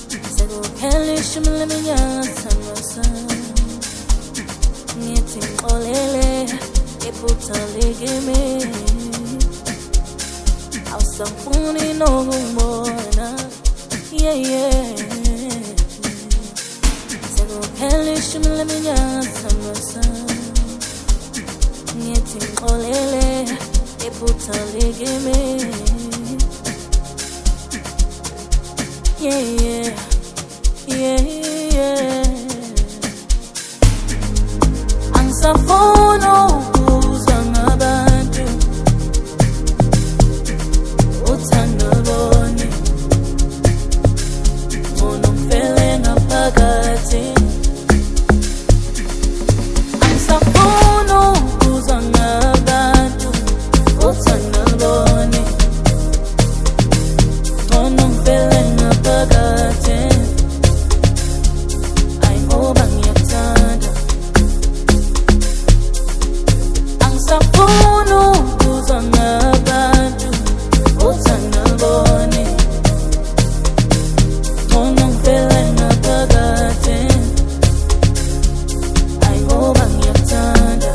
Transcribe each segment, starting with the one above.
sekuphela ishumi leminyaka sangasana ngithi ngixolele iphutha likimi awusafuni nokungibona sekuphela ishumi leminyaka sangasana ngithi ngixolele iphutha likimi angisafuna ukuzwa ngabantu uthando loni ngcono ngifele ngaphakathi angisafuna ukuzwa ngabantu uthando loni ngcono ngifele ngaphakathi ayi ngoba ngiyakuthanda angisafuna ukuzwa ngabantu uthando loni ngcono ngifele ngaphakathi ayi ngoba ngiyakuthanda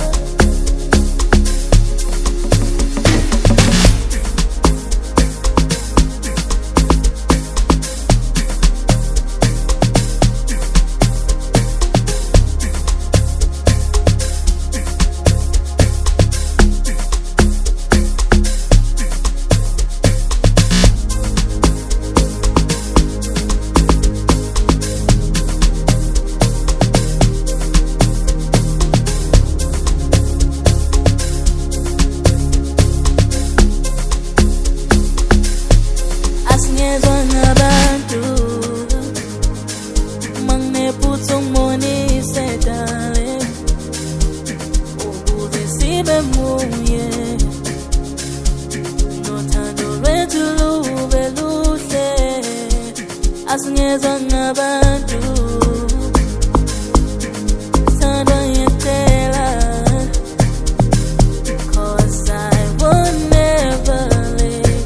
asingezwa ngabantu manginephutha ungibonise darling ukuze sibe munye nothando lwethu lube luhle asingezwa ngabantu sando ngiyacela cause I will never leave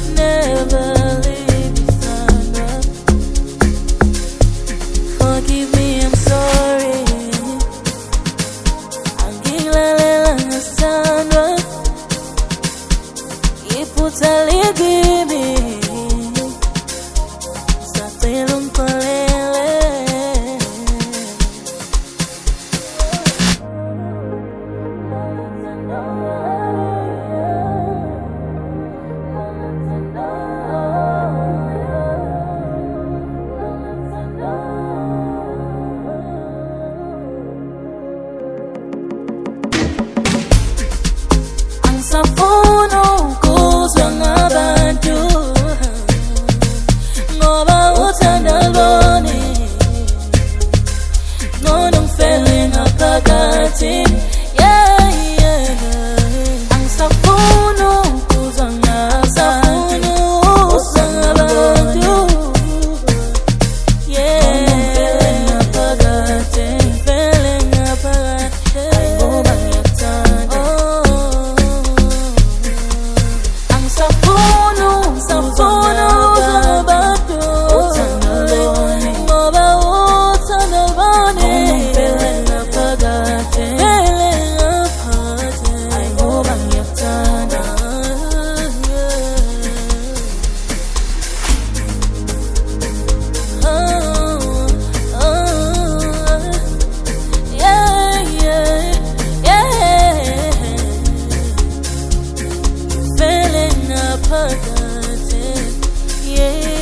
forgive me, I'm sorry. Angilalela ngasandwa iphutha likimi sacela ungixolele angisafuna ukuzwa ngabantu ngoba uthando loni ngcono ngifele ngaphakathi angisafuna ukuzwa ngabantu ngifele ngaphakathi ngifele ngaphakathi ayi ngoba ngiyakuthanda angisafuna ukuzwa ngabantu uthando loni ngoba uthando loni ngifele ngaphakathi ayi ngoba ngiyakuthanda feeling up her, yeah.